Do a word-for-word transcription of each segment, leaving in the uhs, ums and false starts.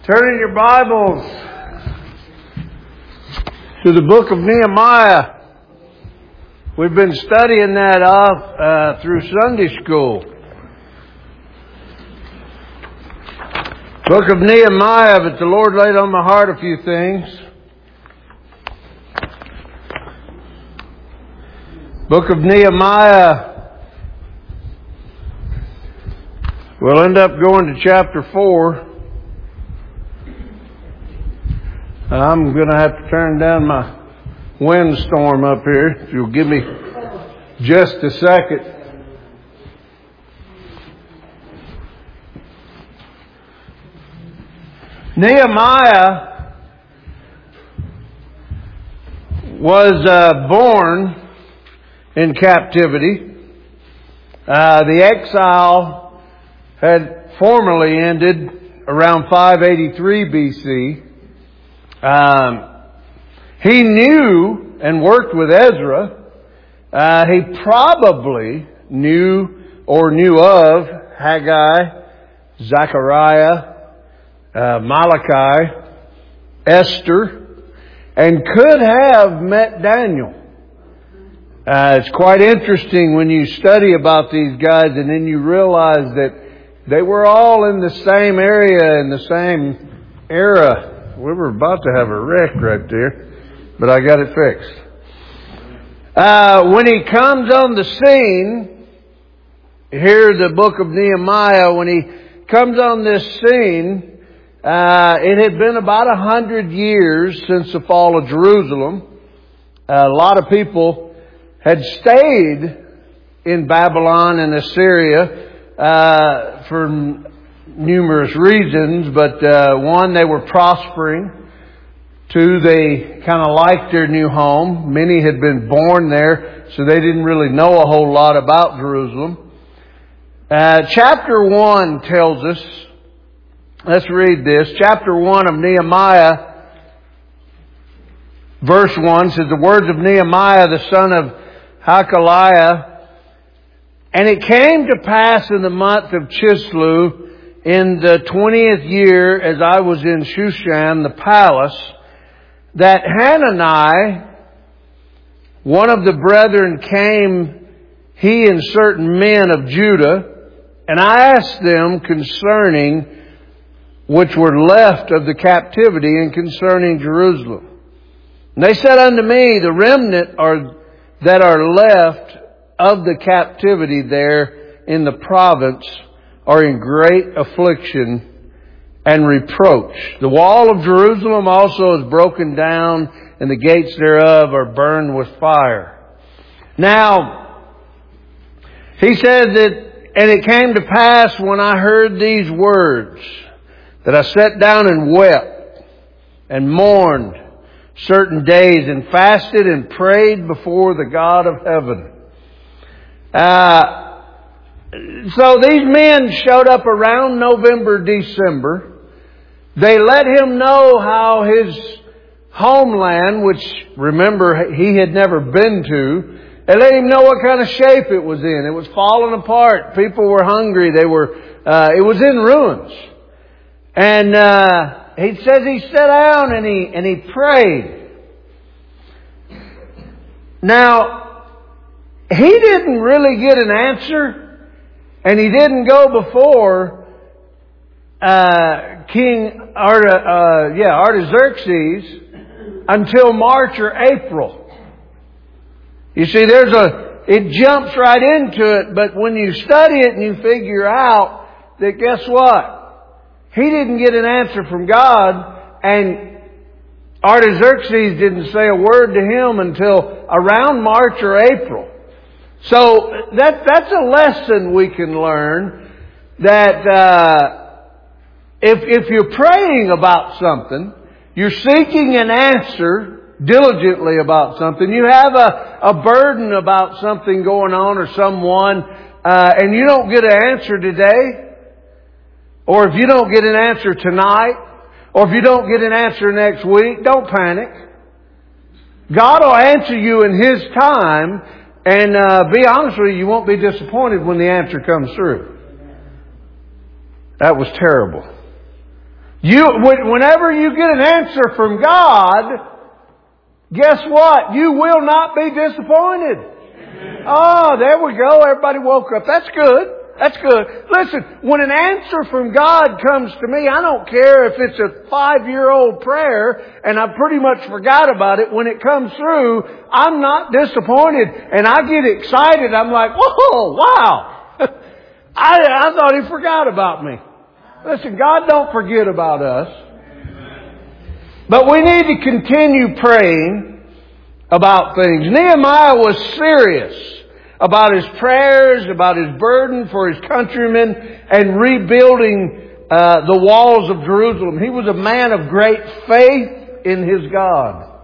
Turn in your Bibles to the book of Nehemiah. We've been studying that off uh, through Sunday school. Book of Nehemiah, but the Lord laid on my heart a few things. Book of Nehemiah, we'll end up going to chapter four. I'm going to have to turn down my windstorm up here. If you'll give me just a second. Nehemiah was uh, born in captivity. Uh, the exile had formerly ended around five eighty-three B C. Um, he knew and worked with Ezra. Uh, he probably knew or knew of Haggai, Zechariah, uh, Malachi, Esther, and could have met Daniel. Uh, it's quite interesting when you study about these guys and then you realize that they were all in the same area in the same era. We were about to have a wreck right there, but I got it fixed. Uh, when he comes on the scene, here the book of Nehemiah, when he comes on this scene, uh, it had been about a hundred years since the fall of Jerusalem. Uh, a lot of people had stayed in Babylon and Assyria uh, for numerous reasons, but uh, one, they were prospering. Two, they kind of liked their new home. Many had been born there, so they didn't really know a whole lot about Jerusalem. Uh, chapter one tells us, let's read this. Chapter one of Nehemiah, verse one says, the words of Nehemiah, the son of Hakaliah, and it came to pass in the month of Chislev, in the twentieth year, as I was in Shushan, the palace, that Hanani, one of the brethren, came, he and certain men of Judah, and I asked them concerning which were left of the captivity and concerning Jerusalem. And they said unto me, the remnant are that are left of the captivity there in the province are in great affliction and reproach. The wall of Jerusalem also is broken down, and the gates thereof are burned with fire. Now, he says that, and it came to pass when I heard these words, that I sat down and wept and mourned certain days and fasted and prayed before the God of heaven. Uh, So these men showed up around November, December. They let him know how his homeland, which remember he had never been to, they let him know what kind of shape it was in. It was falling apart. People were hungry. They were. Uh, it was in ruins. And uh, he says he sat down and he and he prayed. Now he didn't really get an answer. And he didn't go before uh, King Arta, uh, yeah, Artaxerxes until March or April. You see, there's a it jumps right into it, but when you study it and you figure out that, guess what? He didn't get an answer from God, and Artaxerxes didn't say a word to him until around March or April. So that that's a lesson we can learn, that uh, if if you're praying about something, you're seeking an answer diligently about something, you have a, a burden about something going on or someone, uh, and you don't get an answer today, or if you don't get an answer tonight, or if you don't get an answer next week, don't panic. God will answer you in His time. And uh, be honest with you, you won't be disappointed when the answer comes through. That was terrible. You, whenever you get an answer from God, guess what? You will not be disappointed. Oh, there we go. Everybody woke up. That's good. That's good. Listen, when an answer from God comes to me, I don't care if it's a five-year-old prayer and I pretty much forgot about it. When it comes through, I'm not disappointed and I get excited. I'm like, whoa, wow. I, I thought He forgot about me. Listen, God don't forget about us. But we need to continue praying about things. Nehemiah was serious about his prayers, about his burden for his countrymen, and rebuilding uh, the walls of Jerusalem. He was a man of great faith in his God.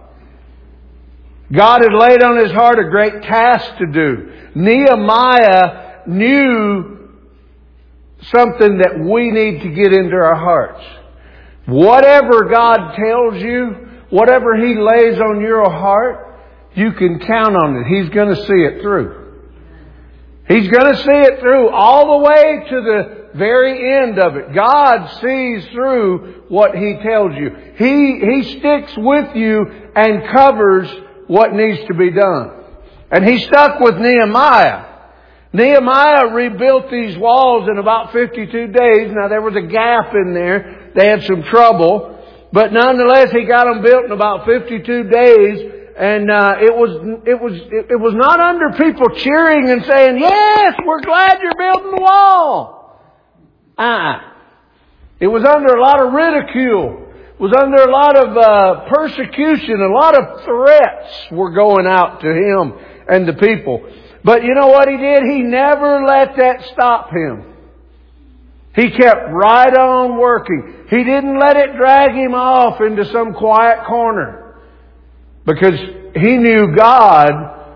God had laid on his heart a great task to do. Nehemiah knew something that we need to get into our hearts. Whatever God tells you, whatever He lays on your heart, you can count on it. He's going to see it through. He's going to see it through all the way to the very end of it. God sees through what He tells you. He, He sticks with you and covers what needs to be done. And He stuck with Nehemiah. Nehemiah rebuilt these walls in about fifty-two days. Now there was a gap in there. They had some trouble. But nonetheless, he got them built in about fifty-two days. And uh, it was it was it, it was not under people cheering and saying, "Yes, we're glad you're building the wall." Uh-uh. It was under a lot of ridicule. It was under a lot of uh, persecution. A lot of threats were going out to him and the people. But you know what he did? He never let that stop him. He kept right on working. He didn't let it drag him off into some quiet corner. Because he knew God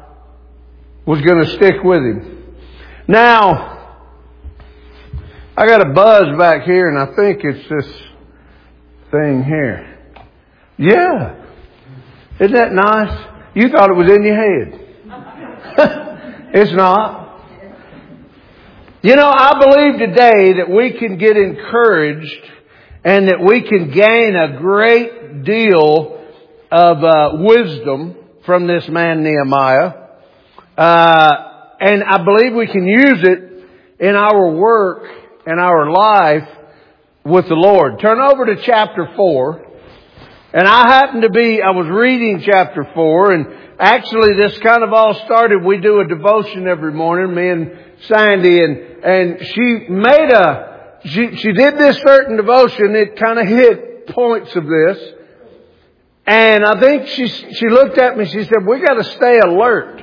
was going to stick with him. Now, I got a buzz back here and I think it's this thing here. Yeah. Isn't that nice? You thought it was in your head. It's not. You know, I believe today that we can get encouraged and that we can gain a great deal of uh, wisdom from this man Nehemiah. Uh, and I believe we can use it in our work and our life with the Lord. Turn over to chapter four. And I happened to be, I was reading chapter four, and actually this kind of all started, we do a devotion every morning, me and Sandy, and, and she made a, she, she did this certain devotion, it kind of hit points of this. And I think she, she looked at me, she said, "We got to stay alert."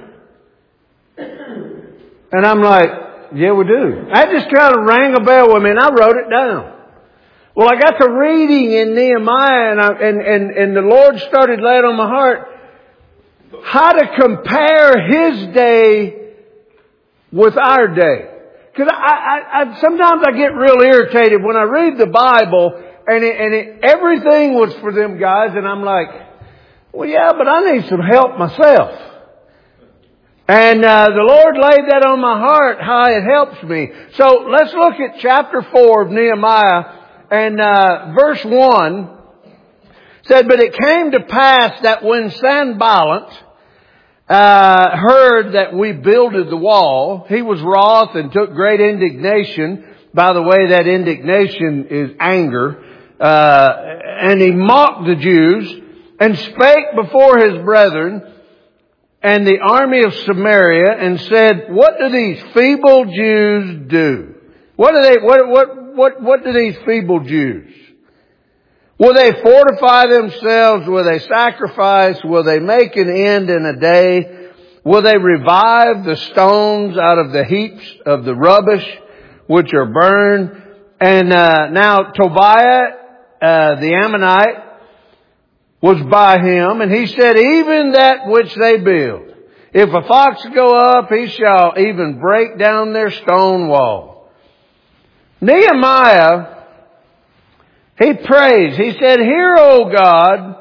And I'm like, yeah, we do. That just kind of rang a bell with me, and I wrote it down. Well, I got to reading in Nehemiah, and, I, and, and, and the Lord started laying on my heart how to compare His day with our day. Because I, I, I, sometimes I get real irritated when I read the Bible, and, it, and it, everything was for them guys, and I'm like, well, yeah, but I need some help myself. And uh, the Lord laid that on my heart, how it helps me. So let's look at chapter four of Nehemiah. And uh, verse one said, "But it came to pass that when Sanballat uh, heard that we builded the wall, he was wroth and took great indignation." By the way, that indignation is anger. Uh, and he mocked the Jews and spake before his brethren and the army of Samaria and said, "What do these feeble Jews do?" What do they, what, what, What, what do these feeble Jews? Will they fortify themselves? Will they sacrifice? Will they make an end in a day? Will they revive the stones out of the heaps of the rubbish which are burned? And uh, now Tobiah, uh, the Ammonite, was by him, and he said, "Even that which they build, if a fox go up, he shall even break down their stone wall." Nehemiah, he prays. He said, "Hear, O God,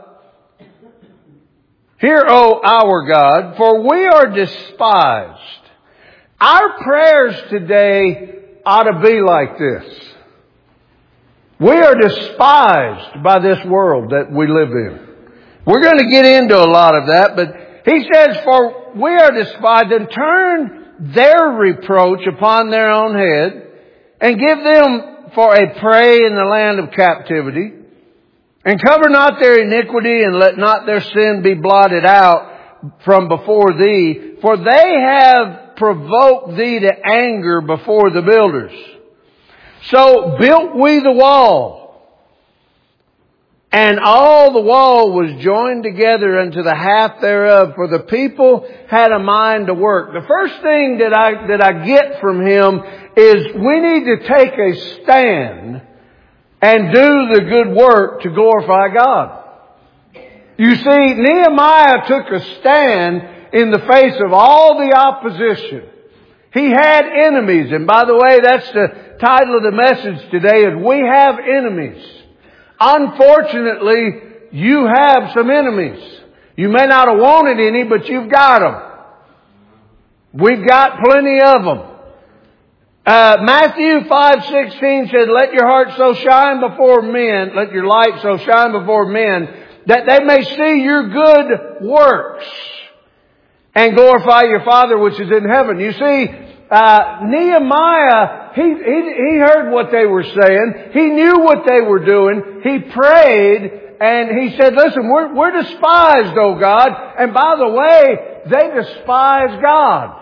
hear, O our God, for we are despised." Our prayers today ought to be like this. We are despised by this world that we live in. We're going to get into a lot of that, but he says, for we are despised, and turn their reproach upon their own head, and give them for a prey in the land of captivity, and cover not their iniquity, and let not their sin be blotted out from before thee, for they have provoked thee to anger before the builders. So built we the wall, and all the wall was joined together unto the half thereof, for the people had a mind to work. The first thing that I, that I get from him is we need to take a stand and do the good work to glorify God. You see, Nehemiah took a stand in the face of all the opposition. He had enemies, and by the way, that's the title of the message today, is we have enemies. Unfortunately, you have some enemies. You may not have wanted any, but you've got them. We've got plenty of them. Uh, Matthew five sixteen said, let your heart so shine before men, let your light so shine before men, that they may see your good works and glorify your Father which is in heaven. You see, uh, Nehemiah, he, he, he heard what they were saying. He knew what they were doing. He prayed and he said, listen, we're, we're despised, oh God. And by the way, they despise God.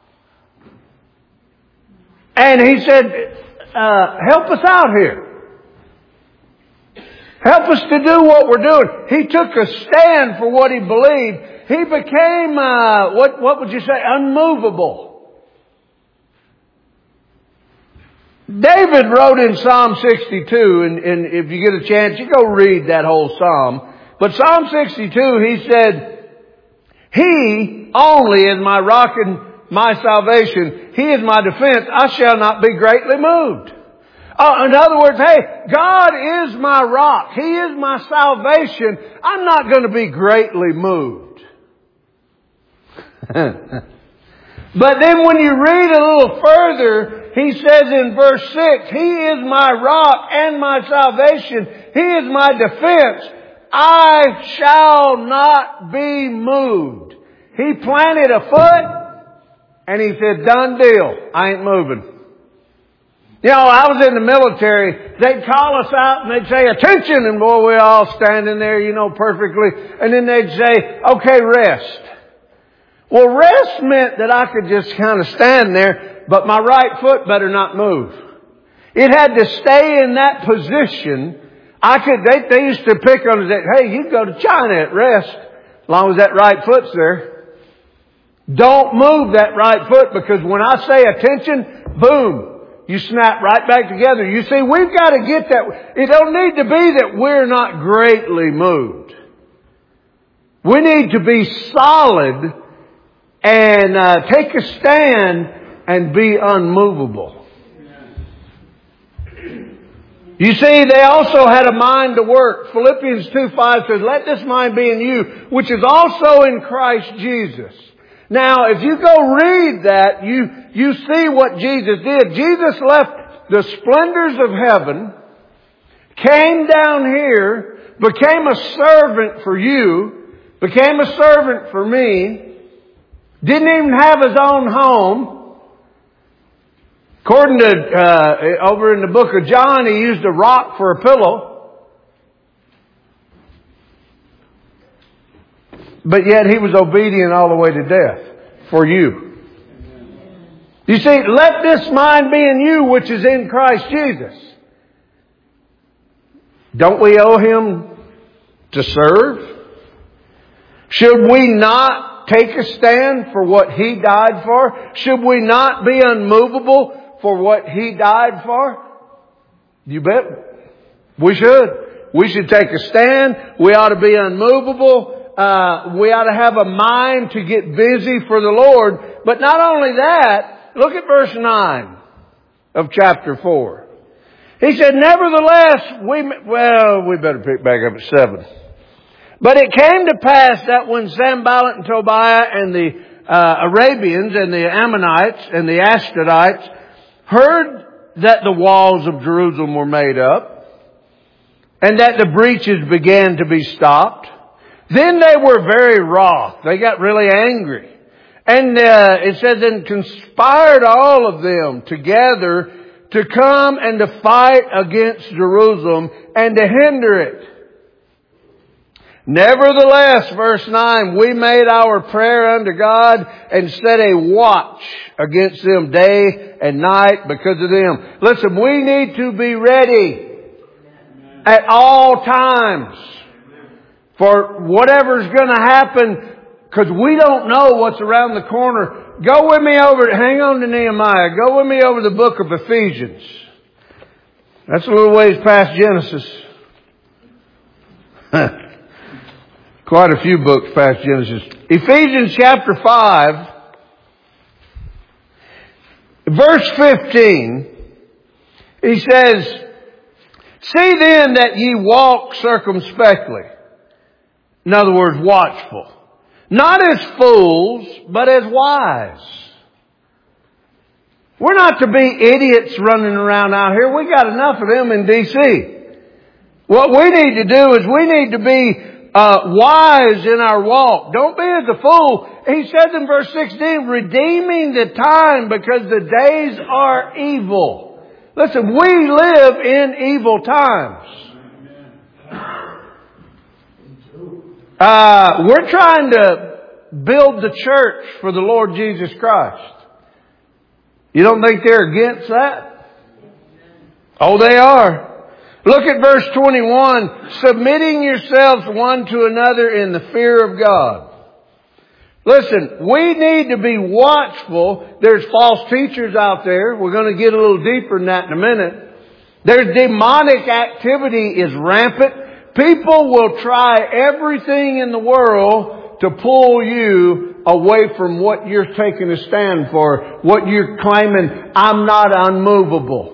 And he said, uh, help us out here. Help us to do what we're doing. He took a stand for what he believed. He became, uh, what, what would you say, unmovable. David wrote in Psalm sixty-two, and, and if you get a chance, you go read that whole Psalm. But Psalm sixty-two, he said, He only is my rock and my salvation. He is my defense. I shall not be greatly moved. Uh, in other words, hey, God is my rock. He is my salvation. I'm not going to be greatly moved. But then when you read a little further, he says in verse six, He is my rock and my salvation. He is my defense. I shall not be moved. He planted a foot and he said, done deal. I ain't moving. You know, I was in the military. They'd call us out and they'd say, attention. And boy, we're all standing there, you know, perfectly. And then they'd say, okay, rest. Well, rest meant that I could just kind of stand there, but my right foot better not move. It had to stay in that position. I could, they, they used to pick on us that, hey, you go to China at rest, as long as that right foot's there. Don't move that right foot, because when I say attention, boom, you snap right back together. You see, we've got to get that. It don't need to be that we're not greatly moved. We need to be solid and uh, take a stand and be unmovable. You see, they also had a mind to work. Philippians two five says, let this mind be in you, which is also in Christ Jesus. Now, if you go read that, you, you see what Jesus did. Jesus left the splendors of heaven, came down here, became a servant for you, became a servant for me, didn't even have his own home. According to, uh, over in the book of John, he used a rock for a pillow. But yet he was obedient all the way to death for you. You see, let this mind be in you which is in Christ Jesus. Don't we owe Him to serve? Should we not take a stand for what He died for? Should we not be unmovable for what He died for? You bet. We should. We should take a stand. We ought to be unmovable. Uh, we ought to have a mind to get busy for the Lord. But not only that, look at verse nine of chapter four. He said, nevertheless, we, well, we better pick back up at seven. But it came to pass that when Sanballat and Tobiah and the uh, Arabians and the Ammonites and the Ashdodites heard that the walls of Jerusalem were made up, and that the breaches began to be stopped. Then they were very wroth. They got really angry. And uh, it says, and conspired all of them together to come and to fight against Jerusalem and to hinder it. Nevertheless, verse nine, we made our prayer unto God and set a watch against them day and night because of them. Listen, we need to be ready at all times for whatever's going to happen, because we don't know what's around the corner. Go with me over, hang on to Nehemiah. Go with me over the book of Ephesians. That's a little ways past Genesis. Quite a few books past Genesis. Ephesians chapter five, verse fifteen, he says, see then that ye walk circumspectly. In other words, watchful. Not as fools, but as wise. We're not to be idiots running around out here. We got enough of them in D C. What we need to do is we need to be uh, wise in our walk. Don't be as a fool. He says in verse sixteen, redeeming the time because the days are evil. Listen, we live in evil times. Uh, we're trying to build the church for the Lord Jesus Christ. You don't think they're against that? Oh, they are. Look at verse twenty-one. Submitting yourselves one to another in the fear of God. Listen, we need to be watchful. There's false teachers out there. We're going to get a little deeper in that in a minute. There's demonic activity is rampant. People will try everything in the world to pull you away from what you're taking a stand for, what you're claiming, I'm not unmovable.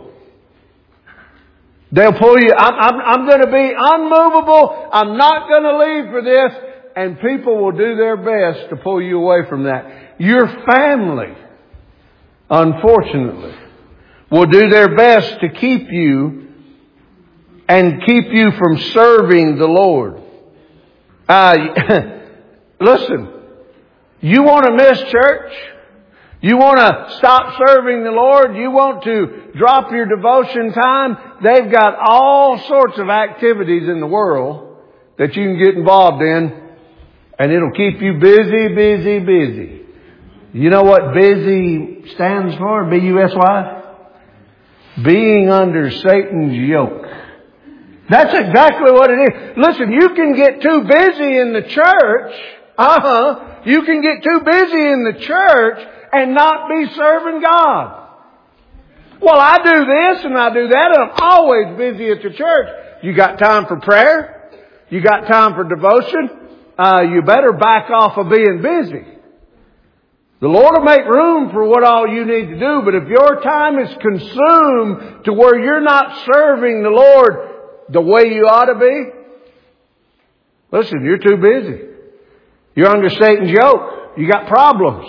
They'll pull you, I'm, I'm, I'm going to be unmovable, I'm not going to leave for this, and people will do their best to pull you away from that. Your family, unfortunately, will do their best to keep you and keep you from serving the Lord. Uh, listen, you want to miss church? You want to stop serving the Lord? You want to drop your devotion time? They've got all sorts of activities in the world that you can get involved in, and it'll keep you busy, busy, busy. You know what busy stands for? B U S Y? Being under Satan's yoke. That's exactly what it is. Listen, you can get too busy in the church. Uh-huh. You can get too busy in the church and not be serving God. Well, I do this and I do that, and I'm always busy at the church. You got time for prayer? You got time for devotion? Uh, you better back off of being busy. The Lord will make room for what all you need to do, but if your time is consumed to where you're not serving the Lord the way you ought to be, listen, you're too busy. You're under Satan's yoke. You got problems.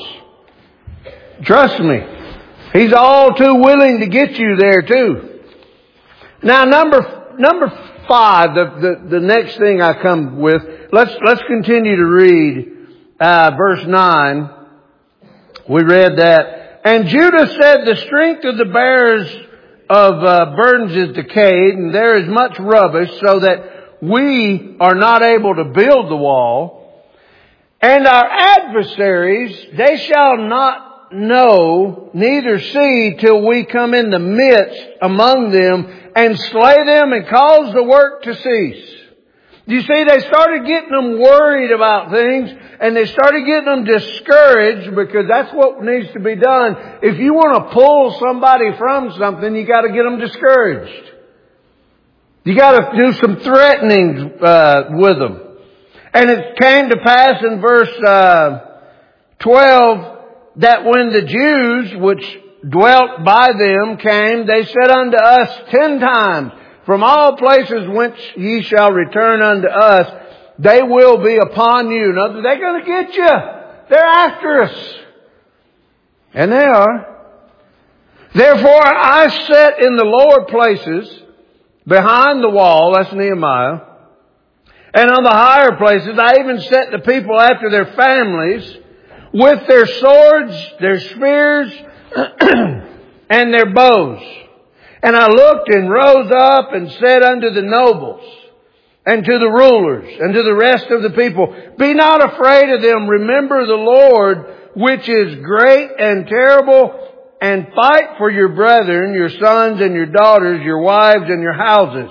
Trust me. He's all too willing to get you there too. Now number, number five, the, the, the next thing I come with, let's, let's continue to read, uh, verse nine. We read that. And Judah said, the strength of the bearers of uh, burdens is decayed, and there is much rubbish, so that we are not able to build the wall. And our adversaries, they shall not know, neither see, till we come in the midst among them and slay them and cause the work to cease. You see, they started getting them worried about things, and they started getting them discouraged, because that's what needs to be done. If you want to pull somebody from something, you got to get them discouraged. You got to do some threatening uh, with them. And it came to pass in verse uh, twelve that when the Jews which dwelt by them came, they said unto us ten times, from all places whence ye shall return unto us, they will be upon you. Now, they're going to get you. They're after us. And they are. Therefore I set in the lower places behind the wall, that's Nehemiah, and on the higher places I even set the people after their families, with their swords, their spears, and their bows. And I looked and rose up and said unto the nobles, and to the rulers, and to the rest of the people, be not afraid of them. Remember the Lord, which is great and terrible, and fight for your brethren, your sons and your daughters, your wives and your houses.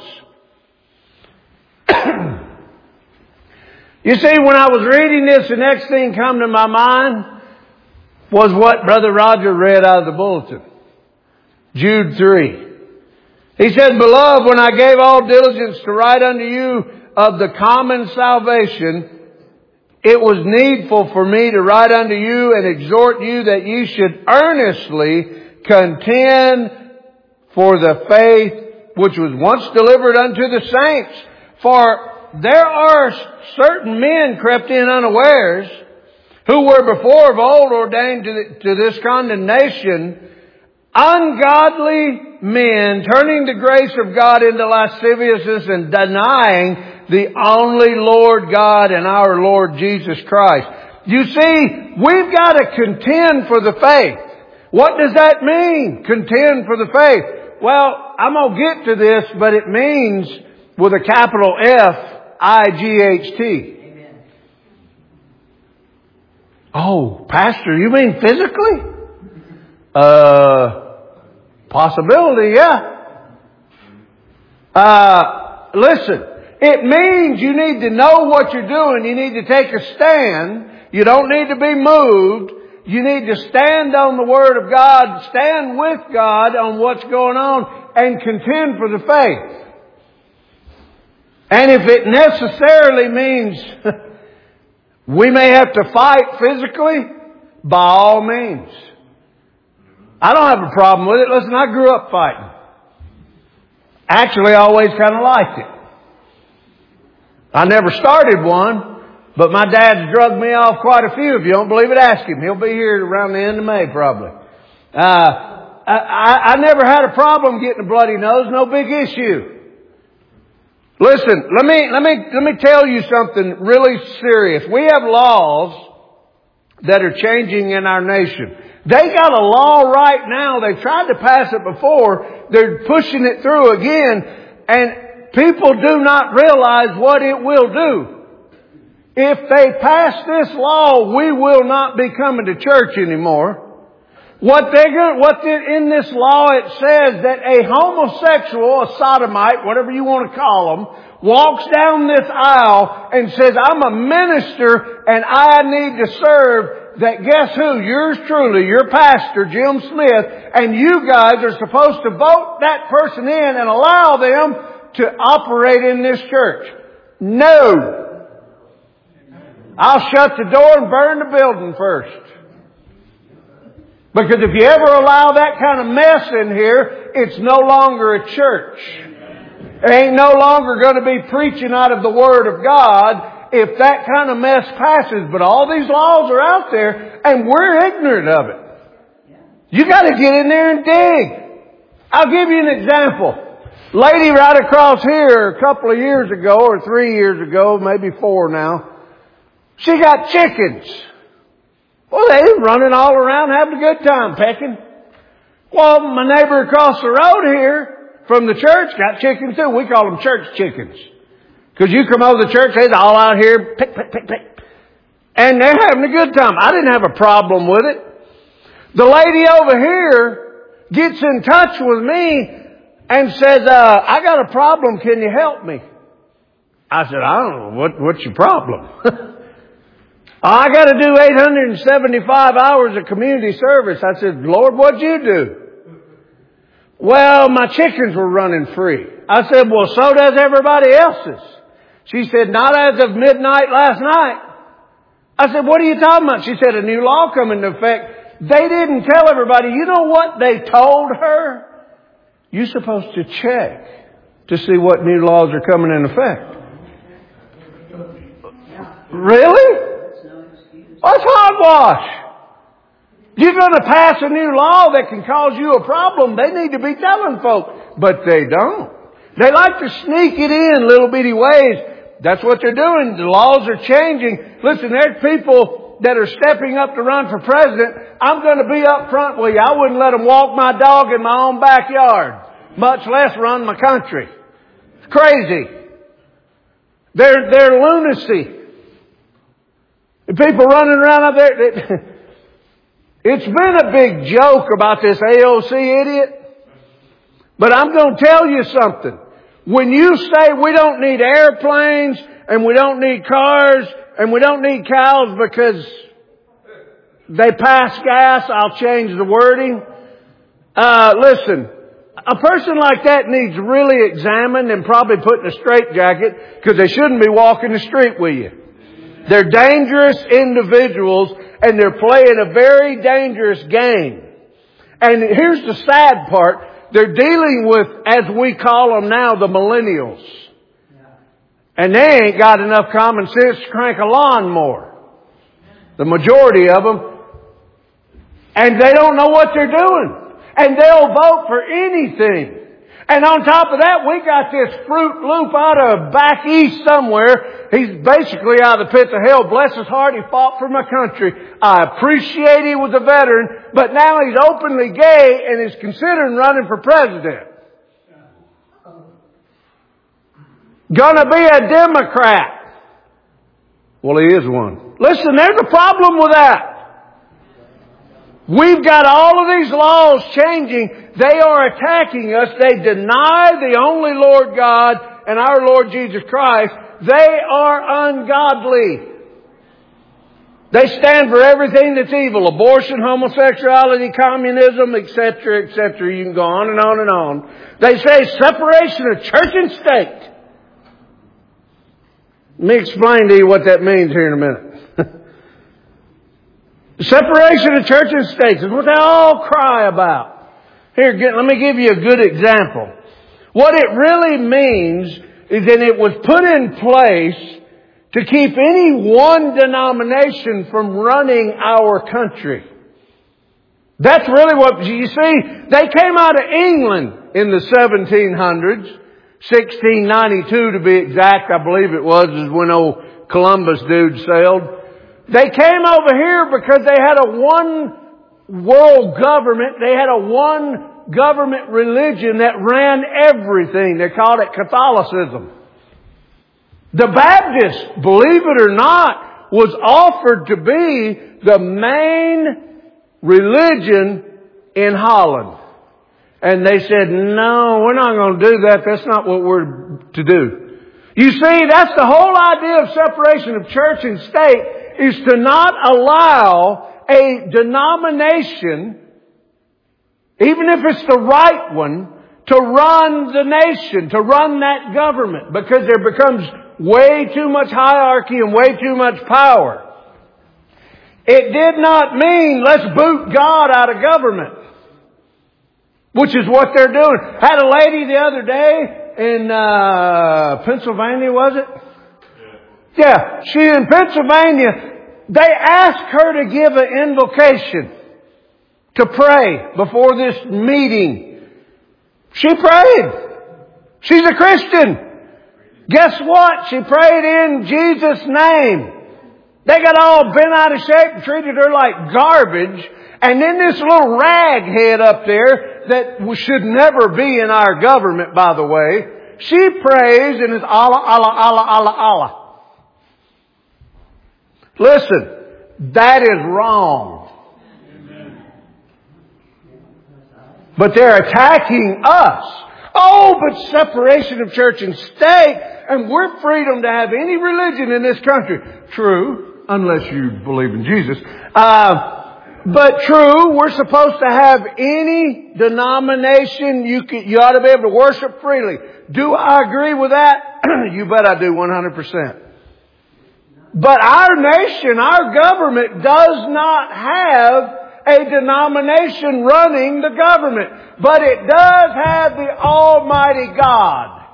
You see, when I was reading this, the next thing come to my mind was what Brother Roger read out of the bulletin. Jude three. He said, Beloved, when I gave all diligence to write unto you of the common salvation, it was needful for me to write unto you and exhort you that ye should earnestly contend for the faith which was once delivered unto the saints. For there are certain men crept in unawares, who were before of old ordained to, the, to this condemnation, ungodly men, turning the grace of God into lasciviousness and denying the only Lord God and our Lord Jesus Christ. You see, we've got to contend for the faith. What does that mean, contend for the faith? Well, I'm going to get to this, but it means with a capital F, I G H T. Amen. Oh, Pastor, you mean physically? Uh... Possibility, yeah. Uh, listen, it means you need to know what you're doing. You need to take a stand. You don't need to be moved. You need to stand on the Word of God, stand with God on what's going on, and contend for the faith. And if it necessarily means we may have to fight physically, by all means. I don't have a problem with it. Listen, I grew up fighting. Actually, I always kind of liked it. I never started one, but my dad's drugged me off quite a few. If you don't believe it, ask him. He'll be here around the end of May, probably. Uh, I, I, I never had a problem getting a bloody nose. No big issue. Listen, let me, let me, let me tell you something really serious. We have laws that are changing in our nation. They got a law right now. They've tried to pass it before. They're pushing it through again. And people do not realize what it will do. If they pass this law, we will not be coming to church anymore. What they're going, what they're, in this law it says that a homosexual, a sodomite, whatever you want to call them, walks down this aisle and says, I'm a minister and I need to serve. That guess who? Yours truly, your pastor, Jim Smith, and you guys are supposed to vote that person in and allow them to operate in this church. No. I'll shut the door and burn the building first. Because if you ever allow that kind of mess in here, it's no longer a church. It ain't no longer going to be preaching out of the Word of God if that kind of mess passes. But all these laws are out there and we're ignorant of it. You got to get in there and dig. I'll give you an example. Lady right across here a couple of years ago, or three years ago, maybe four now, she got chickens. Well, they were running all around having a good time pecking. Well, my neighbor across the road here from the church got chickens too. We call them church chickens. Because you come over to the church, they're all out here, pick, pick, pick, pick. And they're having a good time. I didn't have a problem with it. The lady over here gets in touch with me and says, uh, I got a problem. Can you help me? I said, I don't know. What, what's your problem? I got to do eight hundred seventy-five hours of community service. I said, Lord, what'd you do? Well, my chickens were running free. I said, well, so does everybody else's. She said, not as of midnight last night. I said, what are you talking about? She said, a new law come into effect. They didn't tell everybody. You know what they told her? You're supposed to check to see what new laws are coming in effect. Really? That's hogwash. You're going to pass a new law that can cause you a problem. They need to be telling folk, but they don't. They like to sneak it in little bitty ways. That's what they're doing. The laws are changing. Listen, there's people that are stepping up to run for president. I'm going to be up front with you. I wouldn't let them walk my dog in my own backyard, much less run my country. It's crazy. They're, they're lunacy. The people running around out there, it, it's been a big joke about this A O C idiot. But I'm going to tell you something. When you say we don't need airplanes and we don't need cars and we don't need cows because they pass gas, I'll change the wording. Uh, listen, a person like that needs really examined and probably put in a straitjacket because they shouldn't be walking the street with you. They're dangerous individuals and they're playing a very dangerous game. And here's the sad part. They're dealing with, as we call them now, the millennials. And they ain't got enough common sense to crank a lawnmower. The majority of them. And they don't know what they're doing. And they'll vote for anything. And on top of that, we got this Fruit Loop out of back east somewhere. He's basically out of the pits of hell. Bless his heart, he fought for my country. I appreciate he was a veteran, but now he's openly gay and is considering running for president. Gonna be a Democrat. Well, he is one. Listen, there's a problem with that. We've got all of these laws changing. They are attacking us. They deny the only Lord God and our Lord Jesus Christ. They are ungodly. They stand for everything that's evil. Abortion, homosexuality, communism, et cetera, et cetera. You can go on and on and on. They say separation of church and state. Let me explain to you what that means here in a minute. Separation of church and state is what they all cry about. Here, get, let me give you a good example. What it really means is that it was put in place to keep any one denomination from running our country. That's really what, you see, they came out of England in the seventeen hundreds, sixteen ninety-two to be exact, I believe it was, is when old Columbus dude sailed. They came over here because they had a one world government. They had a one government religion that ran everything. They called it Catholicism. The Baptists, believe it or not, was offered to be the main religion in Holland. And they said, no, we're not going to do that. That's not what we're to do. You see, that's the whole idea of separation of church and state, is to not allow a denomination, even if it's the right one, to run the nation, to run that government, because there becomes way too much hierarchy and way too much power. It did not mean let's boot God out of government, which is what they're doing. Had a lady the other day in uh Pennsylvania, was it? Yeah, she in Pennsylvania. They asked her to give an invocation to pray before this meeting. She prayed. She's a Christian. Guess what? She prayed in Jesus' name. They got all bent out of shape and treated her like garbage. And then this little raghead up there that should never be in our government, by the way, she prays and is Allah, Allah, Allah, Allah, Allah. Listen, that is wrong. But they're attacking us. Oh, but separation of church and state, and we're freedom to have any religion in this country. True, unless you believe in Jesus. Uh, but true, we're supposed to have any denomination. You can, you ought to be able to worship freely. Do I agree with that? You bet I do, one hundred percent. But our nation, our government does not have a denomination running the government. But it does have the Almighty God.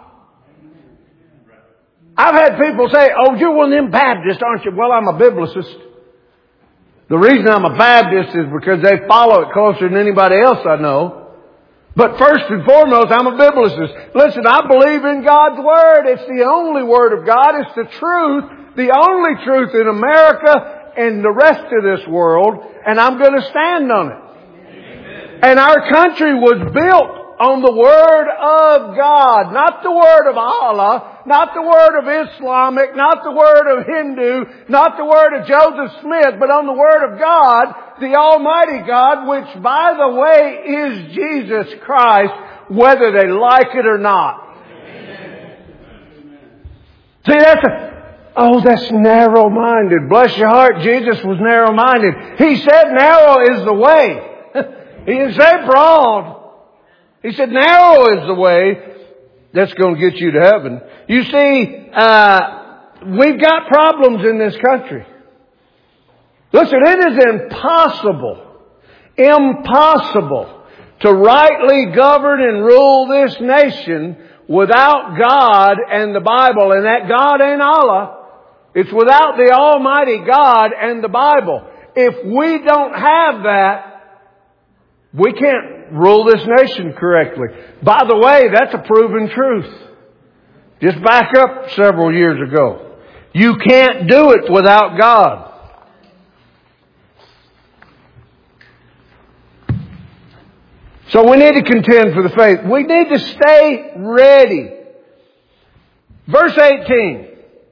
I've had people say, oh, you're one of them Baptists, aren't you? Well, I'm a biblicist. The reason I'm a Baptist is because they follow it closer than anybody else I know. But first and foremost, I'm a biblicist. Listen, I believe in God's Word. It's the only Word of God. It's the truth, the only truth in America and the rest of this world. And I'm going to stand on it. Amen. And our country was built on the Word of God. Not the Word of Allah, not the Word of Islamic, not the Word of Hindu, not the Word of Joseph Smith, but on the Word of God, the Almighty God, which, by the way, is Jesus Christ, whether they like it or not. Amen. See, that's a, oh, that's narrow-minded. Bless your heart, Jesus was narrow-minded. He said narrow is the way. He didn't say broad. He said narrow is the way that's going to get you to heaven. You see, uh, we've got problems in this country. Listen, it is impossible, impossible to rightly govern and rule this nation without God and the Bible. And that God ain't Allah. It's without the Almighty God and the Bible. If we don't have that, we can't rule this nation correctly. By the way, that's a proven truth. Just back up several years ago. You can't do it without God. So we need to contend for the faith. We need to stay ready. Verse eighteen.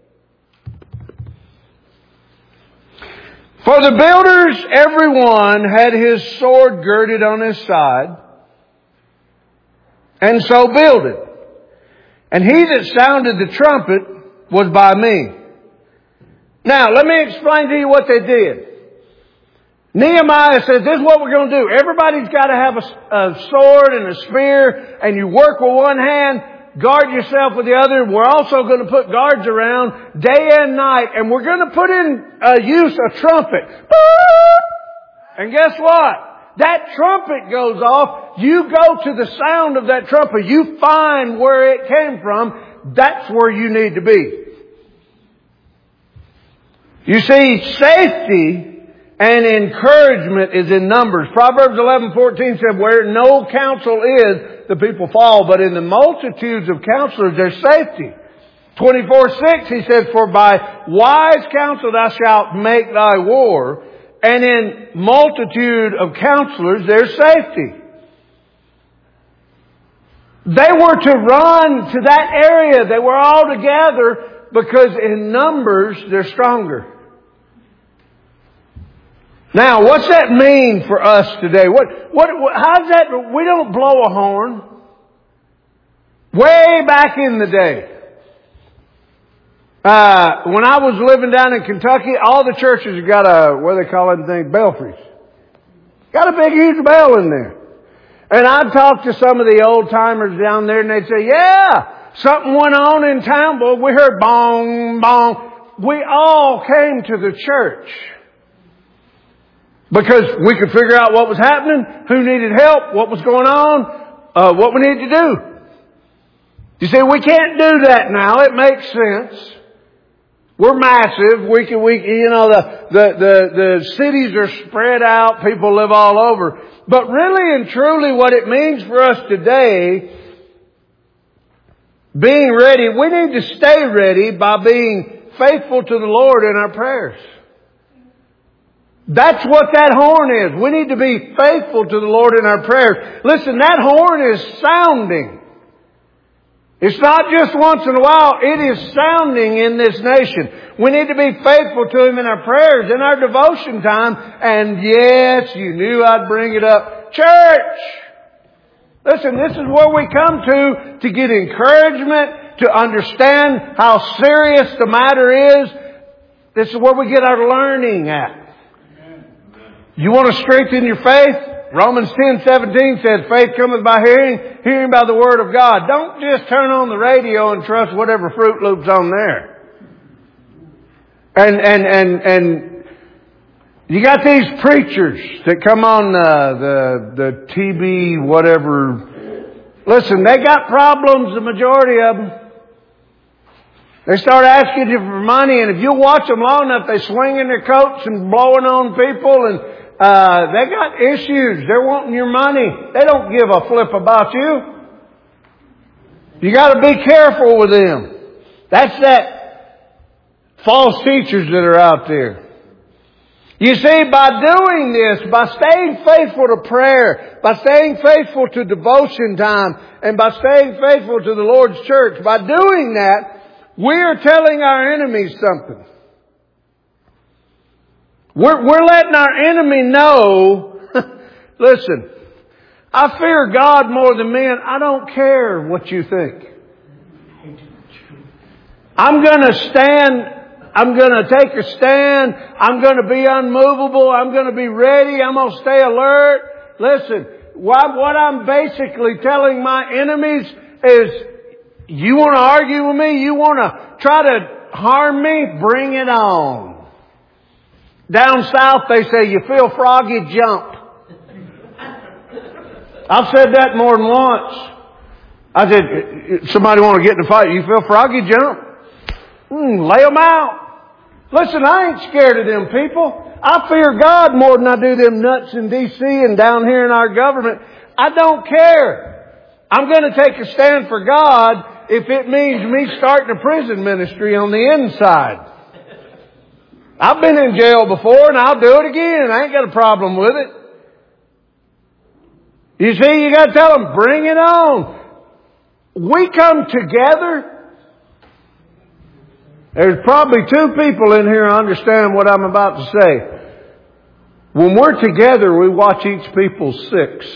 For the builders, every one had his sword girded on his side, and so builded. And he that sounded the trumpet was by me. Now, let me explain to you what they did. Nehemiah says, this is what we're going to do. Everybody's got to have a, a sword and a spear, and you work with one hand, guard yourself with the other. We're also going to put guards around day and night, and we're going to put in uh, use a trumpet. And guess what? That trumpet goes off. You go to the sound of that trumpet. You find where it came from. That's where you need to be. You see, safety and encouragement is in Numbers. Proverbs eleven fourteen said, where no counsel is, the people fall. But in the multitudes of counselors, there's safety. twenty-four six, he said, for by wise counsel thou shalt make thy war. And in multitude of counselors, there's safety. They were to run to that area. They were all together because in numbers, they're stronger. Now, what's that mean for us today? What, what, what, how's that? We don't blow a horn. Way back in the day, uh, when I was living down in Kentucky, all the churches have got a, what do they call them things? Belfries. Got a big, huge bell in there. And I'd talk to some of the old timers down there and they'd say, yeah, something went on in town, boy. We heard bong, bong. We all came to the church. Because we could figure out what was happening, who needed help, what was going on, uh, what we needed to do. You see, we can't do that now. It makes sense. We're massive. We can, we, you know, the, the, the, the cities are spread out. People live all over. But really and truly what it means for us today, being ready, we need to stay ready by being faithful to the Lord in our prayers. That's what that horn is. We need to be faithful to the Lord in our prayers. Listen, that horn is sounding. It's not just once in a while. It is sounding in this nation. We need to be faithful to Him in our prayers, in our devotion time. And yes, you knew I'd bring it up. Church! Listen, this is where we come to to get encouragement, to understand how serious the matter is. This is where we get our learning at. You want to strengthen your faith? Romans ten seventeen says, faith cometh by hearing, hearing by the Word of God. Don't just turn on the radio and trust whatever Fruit Loop's on there. And, and, and, and you got these preachers that come on uh, the, the T V, whatever. Listen, they got problems, the majority of them. They start asking you for money, and if you watch them long enough, they swinging their coats and blowing on people, and Uh, they got issues. They're wanting your money. They don't give a flip about you. You got to be careful with them. That's that false teachers that are out there. You see, by doing this, by staying faithful to prayer, by staying faithful to devotion time, and by staying faithful to the Lord's church, by doing that, we are telling our enemies something. We're, we're letting our enemy know, listen, I fear God more than men. I don't care what you think. I'm going to stand. I'm going to take a stand. I'm going to be unmovable. I'm going to be ready. I'm going to stay alert. Listen, what, what I'm basically telling my enemies is, you want to argue with me? You want to try to harm me? Bring it on. Down south they say, you feel froggy, jump. I've said that more than once. I said, somebody want to get in a fight, you feel froggy, jump. Mm, lay them out. Listen, I ain't scared of them people. I fear God more than I do them nuts in D C and down here in our government. I don't care. I'm going to take a stand for God if it means me starting a prison ministry on the inside. I've been in jail before and I'll do it again. I ain't got a problem with it. You see, you got to tell them, bring it on. We come together. There's probably two people in here who understand what I'm about to say. When we're together, we watch each people's six.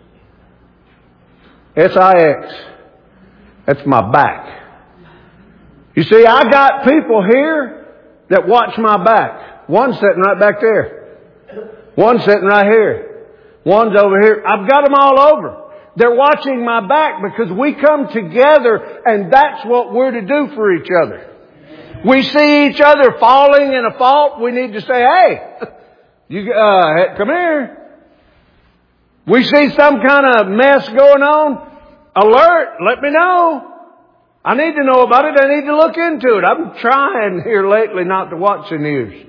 S I X. That's my back. You see, I got people here that watch my back. One's sitting right back there. One's sitting right here. One's over here. I've got them all over. They're watching my back because we come together and that's what we're to do for each other. We see each other falling in a fault. We need to say, hey, you uh, come here. We see some kind of mess going on. Alert, let me know. I need to know about it. I need to look into it. I'm trying here lately not to watch the news.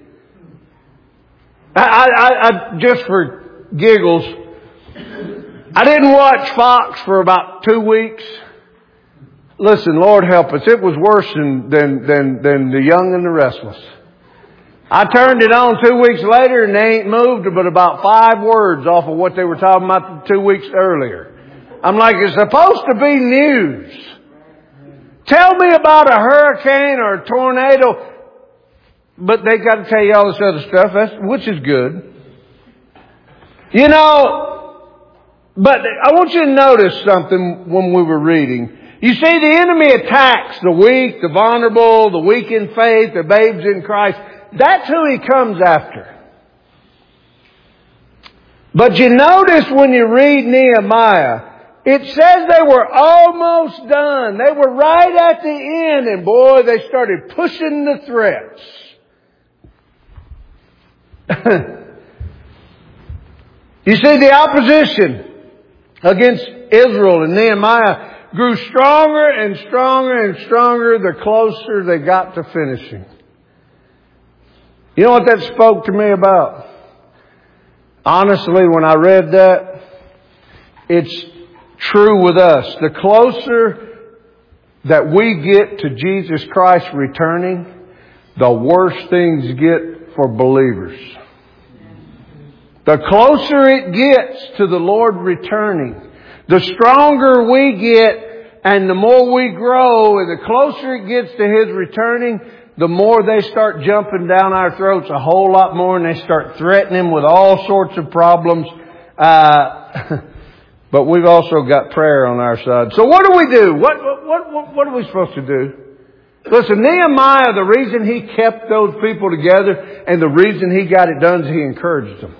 I, I, I just for giggles, I didn't watch Fox for about two weeks. Listen, Lord help us. It was worse than, than, than, than The Young and the Restless. I turned it on two weeks later and they ain't moved but about five words off of what they were talking about two weeks earlier. I'm like, it's supposed to be news. Tell me about a hurricane or a tornado. But they got to tell you all this other stuff, that's, which is good. You know, but I want you to notice something when we were reading. You see, the enemy attacks the weak, the vulnerable, the weak in faith, the babes in Christ. That's who he comes after. But you notice when you read Nehemiah, it says they were almost done. They were right at the end. And boy, they started pushing the threats. You see, the opposition against Israel and Nehemiah grew stronger and stronger and stronger the closer they got to finishing. You know what that spoke to me about? Honestly, when I read that, it's true with us. The closer that we get to Jesus Christ returning, the worse things get for believers. The closer it gets to the Lord returning, the stronger we get and the more we grow and the closer it gets to His returning, the more they start jumping down our throats a whole lot more and they start threatening with all sorts of problems. Uh, but we've also got prayer on our side. So what do we do? What, what, what, what are we supposed to do? Listen, Nehemiah, the reason he kept those people together and the reason he got it done is he encouraged them.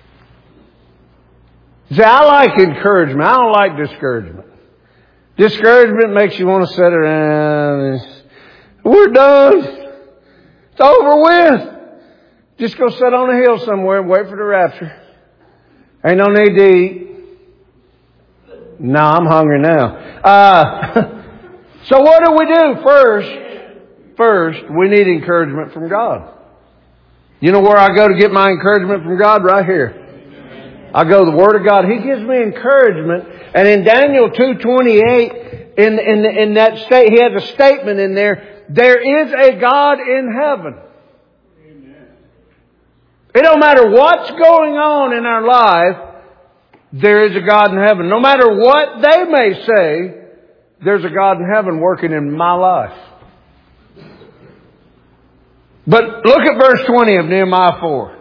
See, I like encouragement. I don't like discouragement. Discouragement makes you want to sit around and, we're done. It's over with. Just go sit on a hill somewhere and wait for the rapture. Ain't no need to eat. No, I'm hungry now. Uh, so what do we do? First, first, we need encouragement from God. You know where I go to get my encouragement from God? Right here. I go to the Word of God. He gives me encouragement. And in Daniel two twenty-eight, in, in, in that state, he has a statement in there. There is a God in heaven. Amen. It don't matter what's going on in our life, there is a God in heaven. No matter what they may say, there's a God in heaven working in my life. But look at verse twenty of Nehemiah four.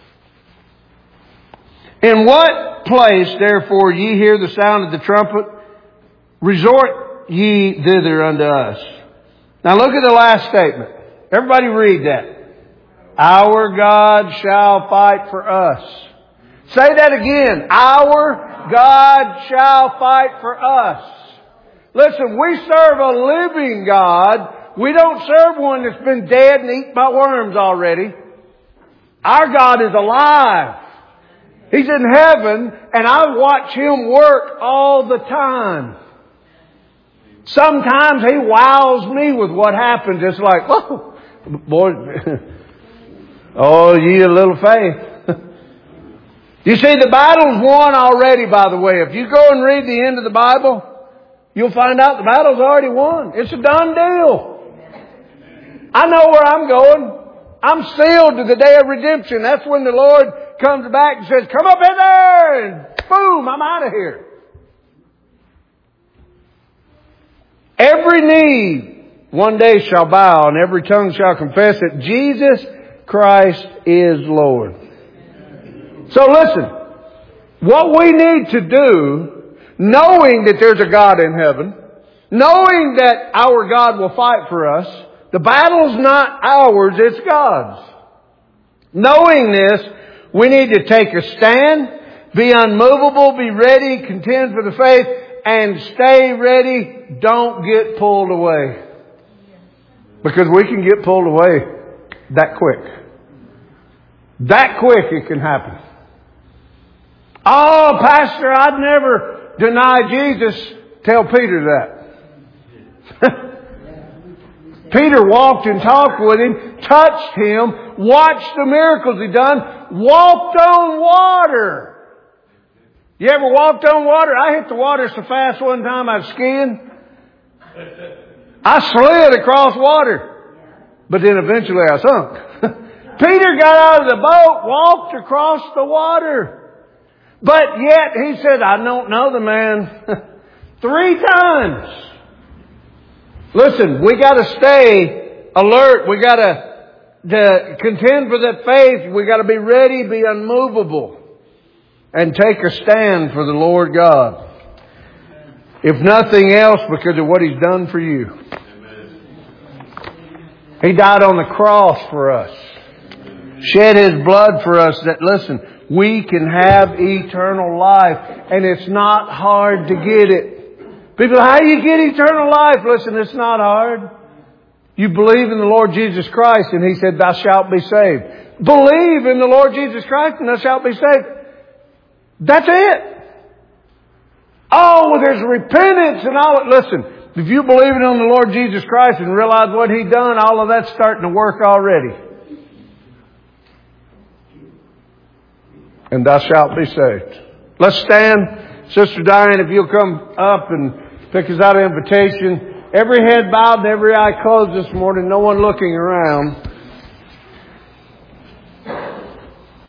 In what place, therefore, ye hear the sound of the trumpet, resort ye thither unto us. Now look at the last statement. Everybody read that. Our God shall fight for us. Say that again. Our God shall fight for us. Listen, we serve a living God. We don't serve one that's been dead and eaten by worms already. Our God is alive. He's in heaven, and I watch Him work all the time. Sometimes He wows me with what happens. It's like, whoa, boy, oh, ye of little faith. You see, the battle's won already, by the way. If you go and read the end of the Bible, you'll find out the battle's already won. It's a done deal. I know where I'm going. I'm sealed to the day of redemption. That's when the Lord comes back and says, come up in there, and boom, I'm out of here. Every knee one day shall bow and every tongue shall confess that Jesus Christ is Lord. So listen, what we need to do, knowing that there's a God in heaven, knowing that our God will fight for us, the battle's not ours, it's God's. Knowing this, we need to take a stand, be unmovable, be ready, contend for the faith, and stay ready. Don't get pulled away. Because we can get pulled away that quick. That quick it can happen. Oh, Pastor, I'd never deny Jesus. Tell Peter that. Peter walked and talked with Him, touched Him, watched the miracles He done, walked on water. You ever walked on water? I hit the water so fast one time I was skiing. I slid across water. But then eventually I sunk. Peter got out of the boat, walked across the water. But yet he said, I don't know the man. Three times. Listen, we got to stay alert. We got to, to contend for that faith. We got to be ready, be unmovable, and take a stand for the Lord God. If nothing else, because of what He's done for you. He died on the cross for us. Shed His blood for us that, listen, we can have eternal life. And it's not hard to get it. People, how do you get eternal life? Listen, it's not hard. You believe in the Lord Jesus Christ, and He said, thou shalt be saved. Believe in the Lord Jesus Christ, and thou shalt be saved. That's it. Oh, well, there's repentance and all. Listen, if you believe in the Lord Jesus Christ and realize what He done, all of that's starting to work already. And thou shalt be saved. Let's stand. Sister Diane, if you'll come up and pick us out an invitation. Every head bowed and every eye closed this morning. No one looking around.